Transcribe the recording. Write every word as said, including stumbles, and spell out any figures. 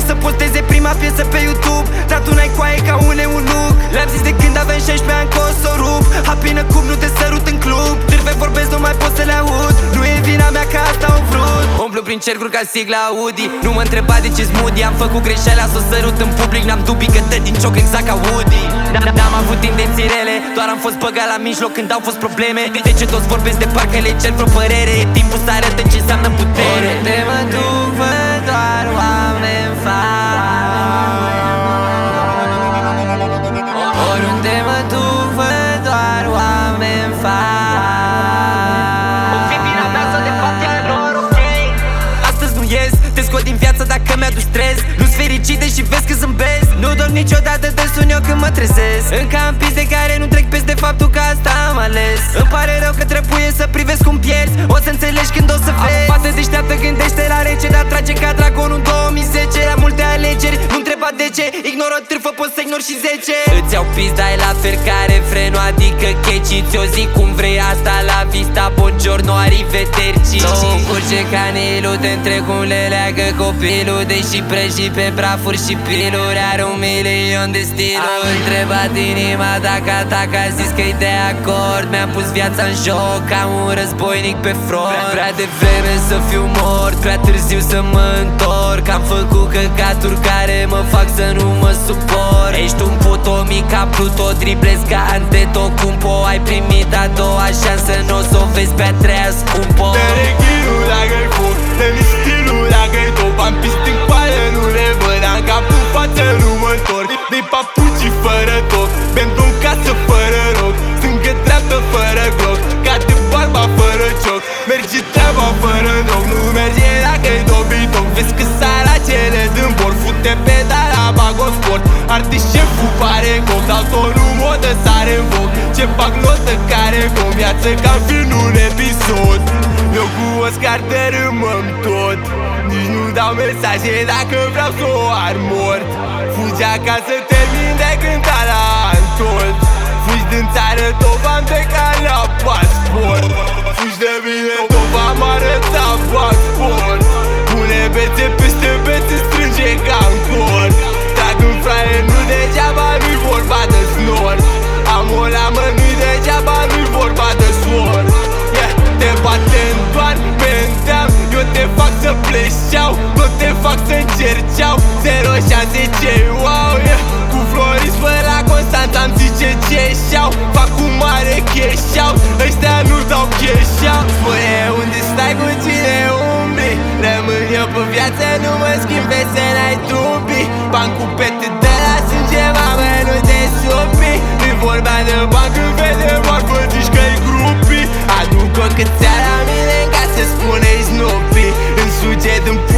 să posteze prima piesă pe YouTube, dar tu n-ai coaie ca un eunuc. Le-am zis de când aveam șaisprezece ani că o să o rup. Hapină cum nu te sărut în club, târve vorbesc, nu mai pot să le aud. Nu e vina mea că asta au vrut. Umplu prin cercuri ca sigla Audi. Nu mă întreba de ce-s moody. Am făcut greșeala să o sărut în public. N-am dubii că dă din cioc exact ca Woody. N-am avut intenții rele, doar am fost băgat la mijloc când au fost probleme. De ce toți vorbesc de parcă le cer vreo părere? E timpul să arătăm ce înseamnă putere. Oriunde mă duc, văd doar oameni faini. Oriunde mă duc, văd doar oameni faini. O fi vina mea sau de fapt e lor, ok? Astăzi nu ies, te scot din viață dacă mi-aduci stres. Nu-s fericit deși vezi că zâmbesc. Nu dorm niciodată de sun eu când mă trezesc. Încă am piste care nu trec peste faptul că asta am ales. Îmi pare rău că trebuie să privesc cum pierzi. O să înțelegi când o să vezi. Fată deșteaptă gândește la rece, dar trage ca dragonul în două mii zece. La multe alegeri, nu întreba de ce. Ignor o târfă, poți să ignori și zece. Îți iau pizda, e la fel care frenul, adică catchy. Ți-o zic cum vrei, asta la vista, buongiorno, arrivederci. Două curge canelul, te întreg cum le leagă copilul. Deși prăji pe prafuri și piluri, are un milion de stiluri. Am întrebat inima dacă atacă, a zis că-i de acord. Mi-am pus viața în joc, ca un războinic pe front. Prea devreme să fiu mort, prea târziu să mă întorc. Am făcut căcaturi care mă fac să nu mă suport. Ești un puto mic ca Pluto, driblezi ca Antetokounmpo. Ai primit a doua șansă, n-o s-o vezi pe a treia scumpo. Dă-le chinul dacă-i foc, dă-mi stilul dacă-i top. Am pist în coală, nu le văd, am cap în față, nu mă întorc. De-i papuci fără toc, pentru în casă fără rog. Stângă dreaptă fără gloc, cade barba fără cioc. Merge treaba fără noroc, nu merge dacă-i dobitoc. Vezi că saracele din bord, fute pedala, bag o sport. Arde șeful pare coc, dau tonul modă, sare în foc. Ce fac notă care cu viață ca în film un episod. Eu cu Oscar dărâmăm tot, nici nu dau mesaje dacă vreau să o armort. Fugi acasă, termin de cântat la Antold. Fugi din țară, tot v-am plecat la pasport. Fugi de mine, tot v-am arătat pasport. Pune bețe peste bețe, strânge ca în cord. Trag în fraie, nu degeaba, nu-i vorba de snor. Am o lamă, nu-i degeaba, nu-i vorba de sword. Yeah, te bate în doar, menteam. Eu te fac să pleci, ceau. Nu te fac să încerceau. Zero șanse, ce wow, yeah. Cu Floris fără la Constanța îmi zice ce șau. Fac cu mare cash-out, ăștia nu dau cash-out. Spune unde stai, cu cine umbli. Rămân eu pe viață, nu mă schimb pe să n-ai dubii. Bani cu pete de la sânge, mamă, nu te supi. Nu-i vorba de bani când vede marfă, zici că-i grupii. Aduc o cățea la mine ca să spune-i Snoopy. Îmi suge din